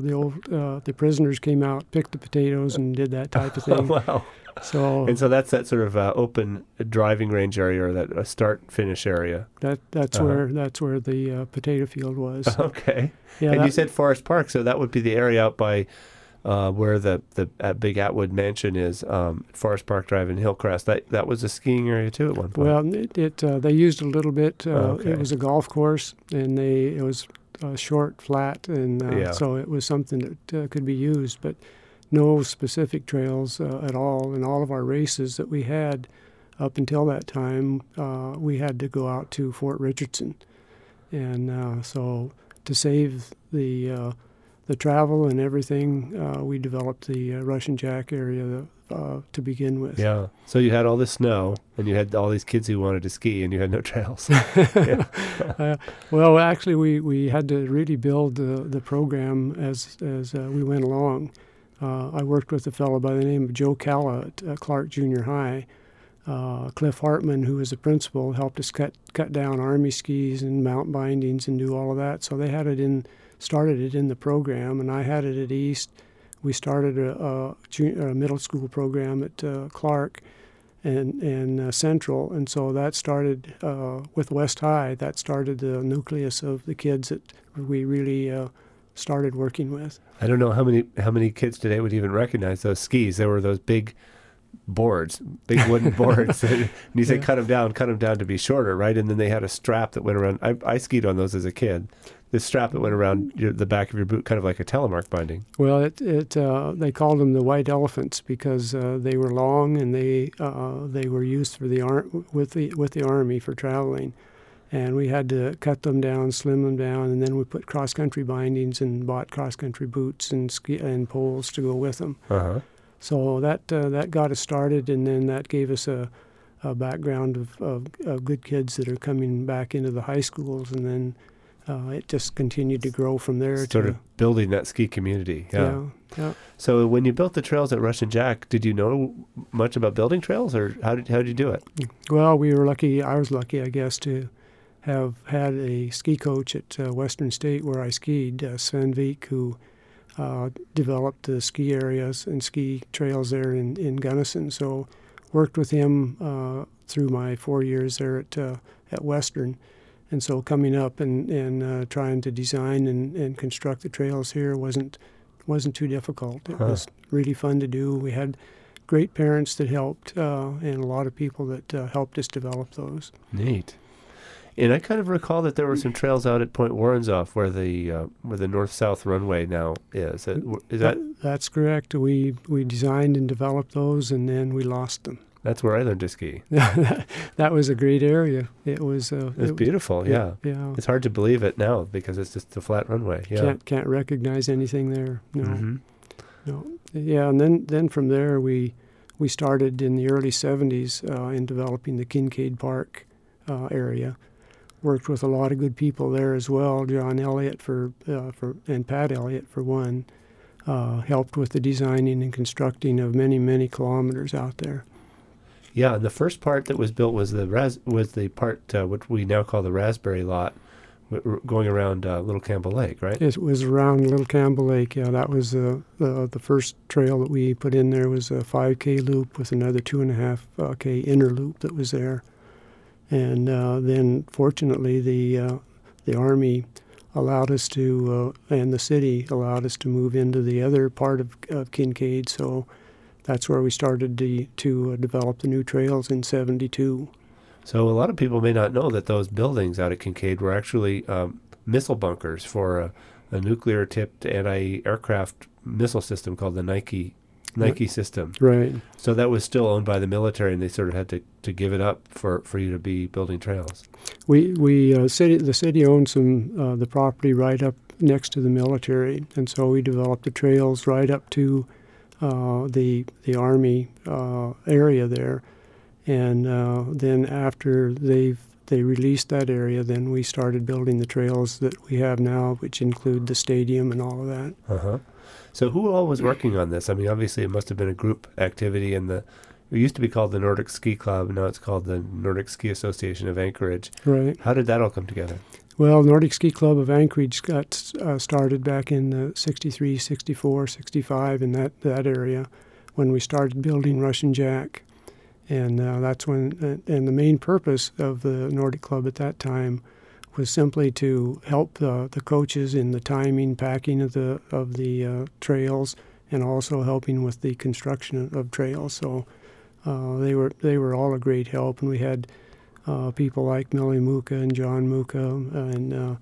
The prisoners came out, picked the potatoes, and did that type of thing. Wow. So that's that sort of open driving range area, or that start-finish area. That's where the potato field was. Okay. Yeah. And you said Forest Park, so that would be the area out by where the big Atwood mansion is, Forest Park Drive in Hillcrest. That was a skiing area too at one point. Well, they used a little bit. Okay. It was a golf course, and it was short, flat, and so it was something that could be used, but no specific trails at all. In all of our races that we had up until that time, we had to go out to Fort Richardson, and so to save the travel and everything, we developed the Russian Jack area to begin with. Yeah. So you had all this snow, and you had all these kids who wanted to ski, and you had no trails. Well, actually, we had to really build the program as we went along. I worked with a fellow by the name of Joe Calla at Clark Junior High. Cliff Hartman, who was the principal, helped us cut down Army skis and mount bindings and do all of that. So they had started it in the program, and I had it at East. We started a middle school program at Clark and Central, and so that started with West High. That started the nucleus of the kids that we really started working with. I don't know how many kids today would even recognize those skis. There were those big boards, big wooden boards. And you said cut them down to be shorter, right? And then they had a strap that went around. I skied on those as a kid. This strap that went around the back of your boot, kind of like a telemark binding. Well, they called them the white elephants because they were long and they were used for with the Army for traveling. And we had to cut them down, slim them down, and then we put cross-country bindings and bought cross-country boots and poles to go with them. Uh-huh. So that got us started, and then that gave us a background of good kids that are coming back into the high schools, and then it just continued to grow from there. Sort of building that ski community. Yeah. So when you built the trails at Russian Jack, did you know much about building trails, or how did you do it? Well, we were lucky. I was lucky, I guess, to have had a ski coach at Western State where I skied, Sven Vik, who developed the ski areas and ski trails there in Gunnison. So worked with him through my 4 years there at Western. And so coming up and trying to design and construct the trails here wasn't too difficult. It was really fun to do. We had great parents that helped and a lot of people that helped us develop those. Neat. And I kind of recall that there were some trails out at Point Warrenzoff where the north-south runway now is. Is that? That's correct. We designed and developed those, and then we lost them. That's where I learned to ski. That was a great area. It was beautiful. Yeah. It's hard to believe it now because it's just a flat runway. Yeah. Can't recognize anything there. No. Mm-hmm. No. Yeah, and then from there we started in the early 70s in developing the Kincaid Park area. Worked with a lot of good people there as well. John Elliott and Pat Elliott for one, helped with the designing and constructing of many kilometers out there. Yeah, and the first part that was built was the part which we now call the Raspberry Lot, going around Little Campbell Lake, right? It was around Little Campbell Lake. Yeah, that was the first trail that we put in there was a 5K loop with another 2.5K inner loop that was there. And then, fortunately, the Army allowed us to, and the city allowed us to move into the other part of Kincaid. So that's where we started to develop the new trails in '72. So a lot of people may not know that those buildings out at Kincaid were actually missile bunkers for a nuclear-tipped anti-aircraft missile system called the Nike system. Right. So that was still owned by the military, and they sort of had to give it up for you to be building trails. The city owned the property right up next to the military, and so we developed the trails right up to the Army area there. And then after they released that area, then we started building the trails that we have now, which include the stadium and all of that. Uh-huh. So who all was working on this? I mean, obviously it must have been a group activity, and it used to be called the Nordic Ski Club, now it's called the Nordic Ski Association of Anchorage. Right. How did that all come together? Well, Nordic Ski Club of Anchorage got started back in 63, 64, 65 in that area when we started building Russian Jack. And that's when, and the main purpose of the Nordic Club at that time was simply to help the coaches in the timing, packing of the trails, and also helping with the construction of trails. So they were all a great help, and we had people like Millie Muka and John Muka, and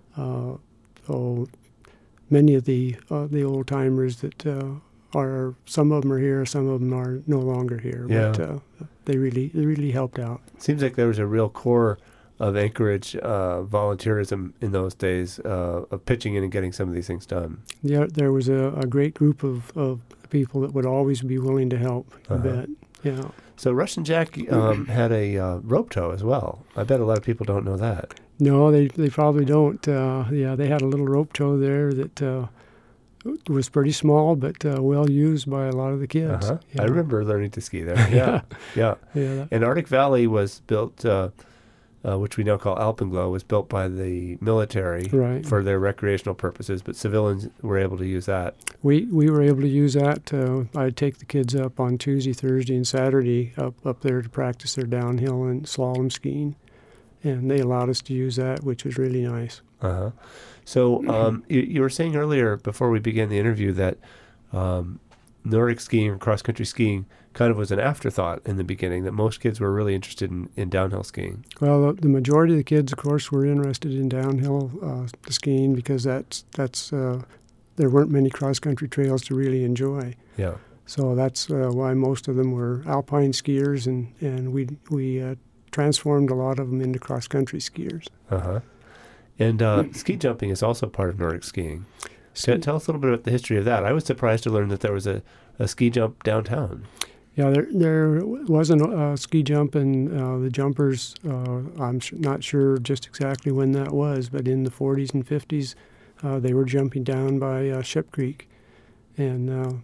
many of the old timers that are, some of them are here, some of them are no longer here. Yeah. But they really helped out. Seems like there was a real core of Anchorage volunteerism in those days of pitching in and getting some of these things done. Yeah, there was a great group of people that would always be willing to help, you bet. Yeah. So Russian Jack had a rope tow as well. I bet a lot of people don't know that. No, they probably don't. They had a little rope tow there that was pretty small, but well used by a lot of the kids. Uh-huh. Yeah. I remember learning to ski there. Yeah. And Arctic Valley was built, which we now call Alpenglow, was built by the military for their recreational purposes, but civilians were able to use that. We were able to use that. I'd take the kids up on Tuesday, Thursday, and Saturday up there to practice their downhill and slalom skiing, and they allowed us to use that, which was really nice. So you were saying earlier, before we began the interview, that Nordic skiing or cross-country skiing kind of was an afterthought in the beginning, that most kids were really interested in downhill skiing. Well, the majority of the kids, of course, were interested in downhill skiing because there weren't many cross-country trails to really enjoy. Yeah. So that's why most of them were alpine skiers, and we transformed a lot of them into cross-country skiers. Uh-huh. And ski jumping is also part of Nordic skiing. Tell us a little bit about the history of that. I was surprised to learn that there was a ski jump downtown. Yeah, there was a ski jump, and the jumpers, I'm not sure just exactly when that was, but in the 40s and 50s, they were jumping down by Ship Creek. And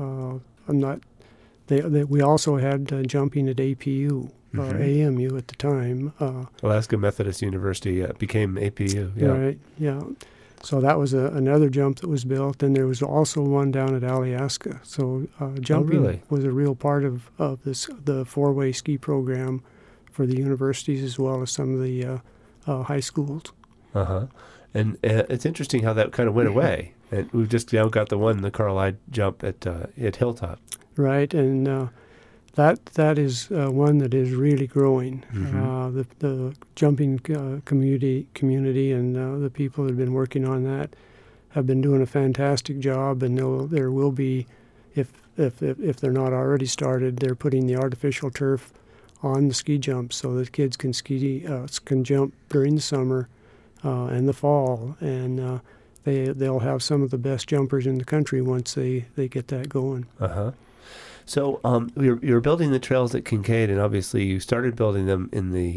we also had jumping at APU, or AMU at the time. Alaska Methodist University became APU. Yeah. Right, yeah. So that was another jump that was built, and there was also one down at Alyeska. So jumping was a real part of the four-way ski program for the universities as well as some of the high schools. Uh-huh. And it's interesting how that kind of went away. And we've just now got the Carl jump at Hilltop. Right, and that is one that is really growing. The jumping community and the people that have been working on that have been doing a fantastic job, and there will be, if they're not already started, they're putting the artificial turf on the ski jumps so that kids can jump during the summer and the fall, and they'll have some of the best jumpers in the country once they get that going. Uh-huh. So you're building the trails at Kincaid, and obviously you started building them in the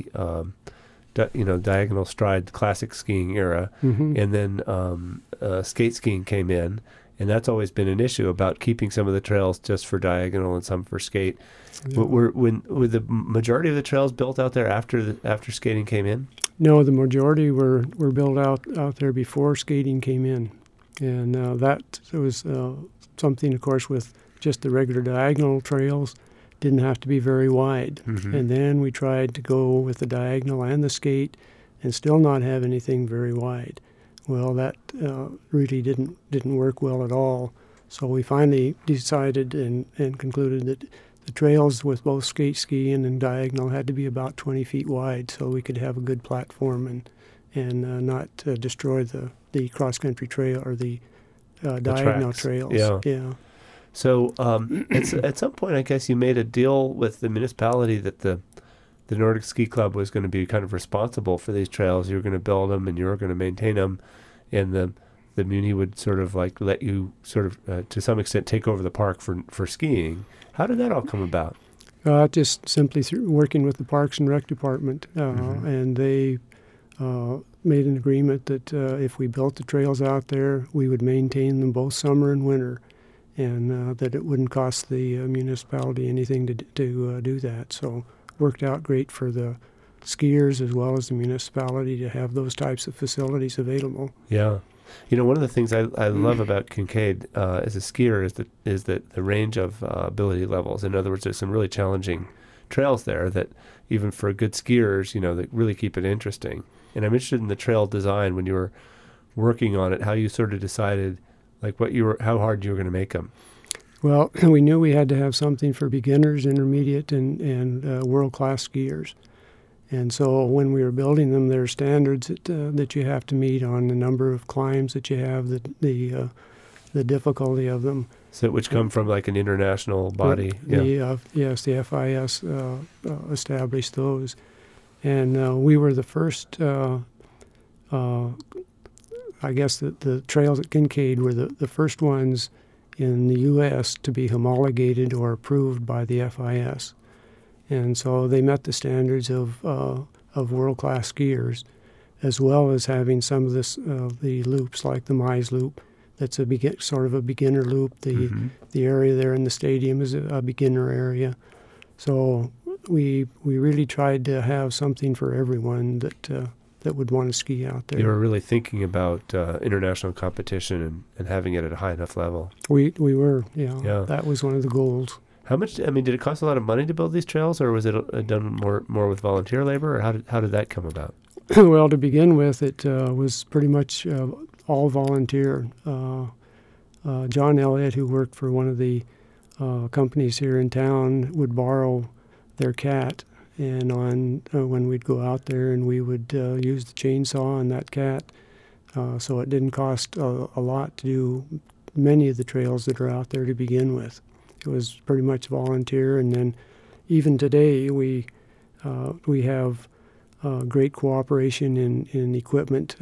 diagonal stride classic skiing era, and then skate skiing came in, and that's always been an issue about keeping some of the trails just for diagonal and some for skate. Yeah. Were the majority of the trails built out there after skating came in? No, the majority were built out there before skating came in, and that was something, of course, with just the regular diagonal trails didn't have to be very wide. And then we tried to go with the diagonal and the skate and still not have anything very wide. Well, that really didn't work well at all. So we finally decided and concluded that the trails with both skate skiing and diagonal had to be about 20 feet wide so we could have a good platform and not destroy the cross-country trail or the diagonal trails. Yeah. So at some point, I guess you made a deal with the municipality that the Nordic Ski Club was going to be kind of responsible for these trails. You were going to build them and you were going to maintain them, and the Muni would sort of like let you sort of to some extent take over the park for skiing. How did that all come about? Just simply through working with the Parks and Rec Department, and they made an agreement that if we built the trails out there, we would maintain them both summer and winter, and that it wouldn't cost the municipality anything to do that. So worked out great for the skiers as well as the municipality to have those types of facilities available. Yeah. You know, one of the things I love about Kincaid as a skier is that the range of ability levels. In other words, there's some really challenging trails there that even for good skiers, that really keep it interesting. And I'm interested in the trail design when you were working on it, how you sort of decided like how hard you were going to make them. Well, we knew we had to have something for beginners, intermediate, and world-class skiers. And so when we were building them, there are standards that you have to meet on the number of climbs that you have, the difficulty of them. So which come from like an international body? Yes, the FIS established those. And we were the first, I guess the trails at Kincaid were the first ones in the U.S. to be homologated or approved by the FIS. And so they met the standards of world-class skiers, as well as having some of the loops, like the Mize Loop. That's sort of a beginner loop. The area there in the stadium is a beginner area. So we really tried to have something for everyone that would want to ski out there. You were really thinking about international competition and having it at a high enough level. We were, yeah. That was one of the goals. How much? I mean, did it cost a lot of money to build these trails, or was it done more with volunteer labor, or how did that come about? Well, to begin with, it was pretty much all volunteer. John Elliott, who worked for one of the companies here in town would borrow their cat, and when we'd go out there and we would use the chainsaw on that cat, so it didn't cost a lot to do many of the trails that are out there to begin with. It was pretty much volunteer, and then even today we have great cooperation in equipment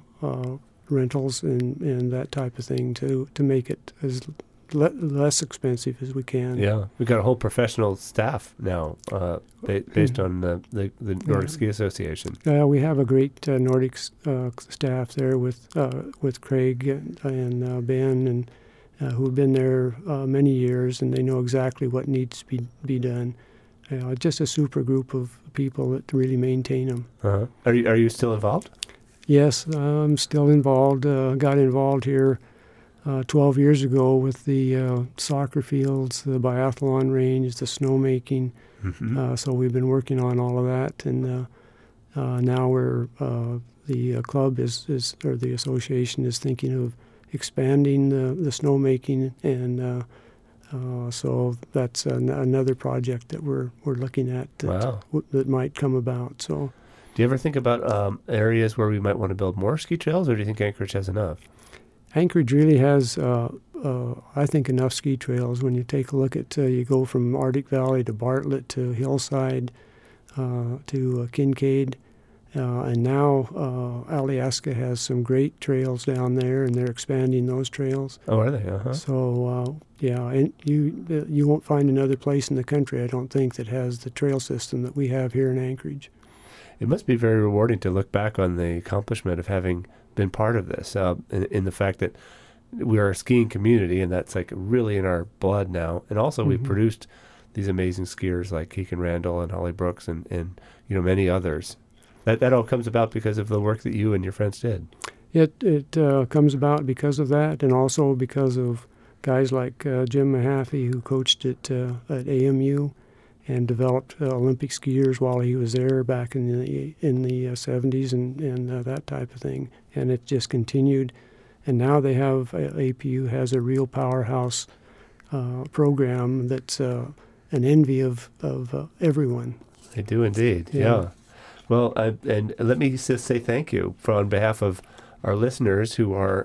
rentals and that type of thing to make it as less expensive as we can. Yeah, we've got a whole professional staff now based on the Nordic Ski Association. We have a great Nordic staff there with Craig and Ben, and who have been there many years, and they know exactly what needs to be done. Just a super group of people that really maintain them. Uh-huh. Are you still involved? Yes, I'm still involved. Got involved here 12 years ago with the soccer fields, the biathlon range, the snowmaking. Mm-hmm. So we've been working on all of that, and now the club or the association is thinking of expanding the snowmaking, and so that's another project that we're looking at that might come about. So, do you ever think about areas where we might want to build more ski trails, or do you think Anchorage has enough? Anchorage really has, I think, enough ski trails. When you take a look at, you go from Arctic Valley to Bartlett to Hillside to Kincaid, and now Alyeska has some great trails down there, and they're expanding those trails. Oh, are they? Uh-huh. So, and you won't find another place in the country, I don't think, that has the trail system that we have here in Anchorage. It must be very rewarding to look back on the accomplishment of having been part of this, in the fact that we are a skiing community, and that's like really in our blood now. And also we've produced these amazing skiers like Keegan Randall and Holly Brooks and many others. That all comes about because of the work that you and your friends did. It comes about because of that, and also because of guys like Jim Mahaffey, who coached at AMU and developed Olympic skiers while he was there back in the 70s and that type of thing. And it just continued. And now they have, APU has a real powerhouse program that's an envy of everyone. They do indeed, yeah. Well, and let me just say thank you on behalf of our listeners, who are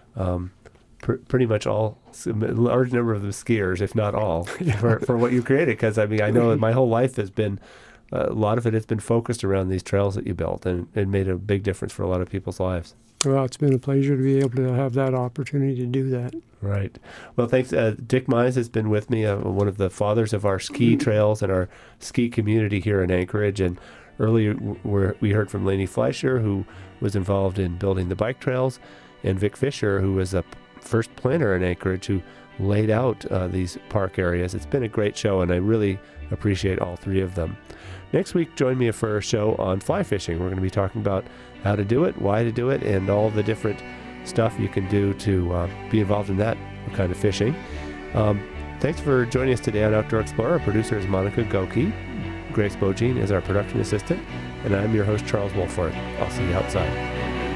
pretty much all, a large number of them skiers, if not all, for what you created. Because, I know that my whole life has been, a lot of it has been focused around these trails that you built, and it made a big difference for a lot of people's lives. Well, it's been a pleasure to be able to have that opportunity to do that. Right. Well, thanks. Dick Mize has been with me, one of the fathers of our ski trails and our ski community here in Anchorage. And earlier we heard from Lainey Fleischer, who was involved in building the bike trails, and Vic Fisher, who was a first planner in Anchorage, who laid out these park areas. It's been a great show, and I really appreciate all three of them. Next week, join me for a show on fly fishing. We're going to be talking about how to do it, why to do it, and all the different stuff you can do to be involved in that kind of fishing. Thanks for joining us today on Outdoor Explorer. Our producer is Monica Goki. Grace Bogine is our production assistant, and I'm your host, Charles Wolford. I'll see you outside.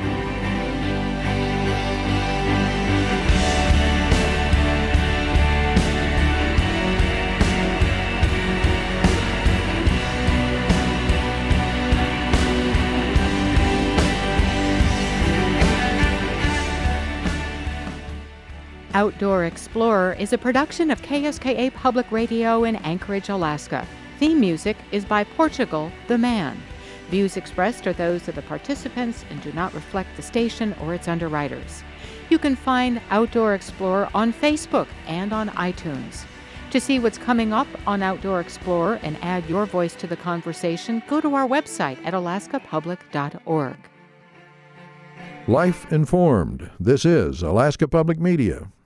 Outdoor Explorer is a production of KSKA Public Radio in Anchorage, Alaska. Theme music is by Portugal the Man. Views expressed are those of the participants and do not reflect the station or its underwriters. You can find Outdoor Explorer on Facebook and on iTunes. To see what's coming up on Outdoor Explorer and add your voice to the conversation, go to our website at alaskapublic.org. Life Informed. This is Alaska Public Media.